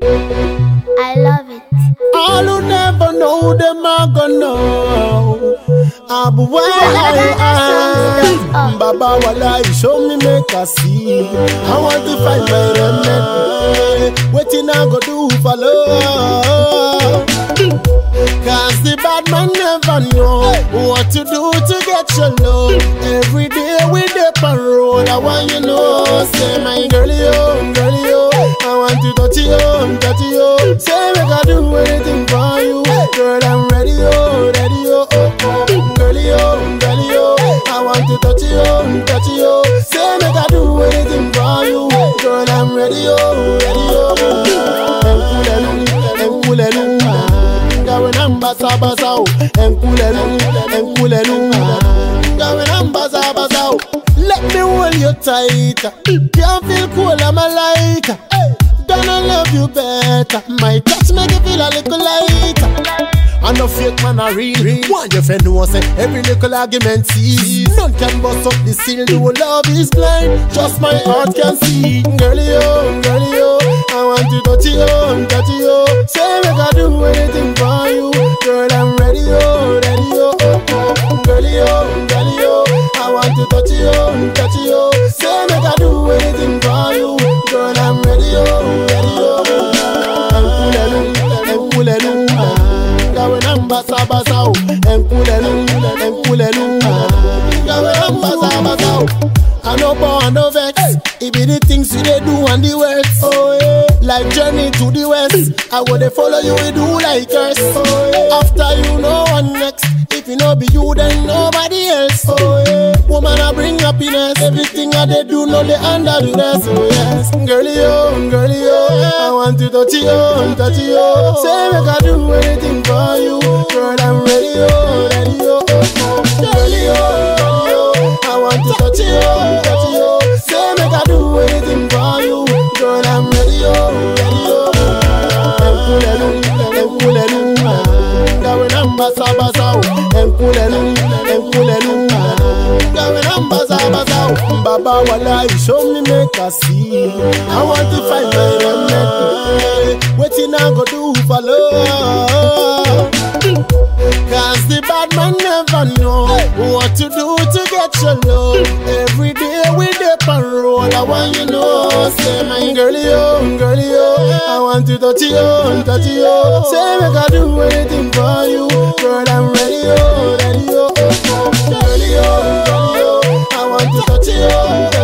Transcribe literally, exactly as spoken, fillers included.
I love it. All who never know them are gonna know. Ah, but why I, Baba Wala, show me make a see. I want to find my remedy. Waiting I go do for love. Cause the bad man never know what to do to get your love. Every day we dip and roll. I want you know, say my girlie, oh, girlie, oh. I want to touch you, touch you. Say we can do anything for you. Girl, I'm ready, oh, ready, oh, oh, oh. Girlie, oh, girlie, oh. I want to touch you, touch you. Say we can do anything for you. Girl, I'm ready, oh, ready, oh. Enkulelu, Gawen ambasa basao, enkulelu, enkulelu, Gawen ambasa basao. Let me hold you tight. Can't feel cool, I'm a lighter. Gonna love you better. My touch make you feel a little lighter. I no fake man a real. One your friend who say every little argument sees. None can bust up the seal. No love is blind. Just my heart can see. Girlie, oh, girlie, oh. I want to touch you, touch you. Say we can do anything for you. Girl, I'm ready, oh, ready, oh, oh, oh. Girlie, oh, girlie, oh. I want to touch you, touch you. Say we can do anything for you. Girl, I'm ready, oh, ready, oh. Enkulelu, enkulelu. Gawen ambasa basao, enkulelu, enkulelu. Gawen ambasa basao. I no born, no vex. It be the things you they do and the words. Oh yeah. Like journey to the west. I go they follow you, we do like us. Oh yeah. After you, no one next. If you know be you, then nobody else. Oh yeah. Woman, I bring happiness. Everything I they do, no they under the rest. Oh yes. Girlie, oh, girlie, oh. I want to touch you, touch you. Say we can do anything for you. Girl, I'm ready, oh, ready, oh, oh, oh. Girlie, oh, girlie, oh. I want to touch you, touch you. Say we can do anything for you. Girl, I'm ready, oh, ready, oh. Enkulelu, enkulelu. Gawen ambasa basao. Enkulelu, enkulelu. Gawen ambasa basao. Baba Wala, show me make a see. I want to find my remedy. Waiting I go do for love. Cause the bad man never know what to do to get your love. Every day we dip and roll. I want you know, say my girlie, oh, girlie, oh. I want to touch you, touch you. Say we can do anything for you. Girl, I'm ready, oh, ready, oh, oh, oh. Girlie, oh, girlie, oh. I want to touch you.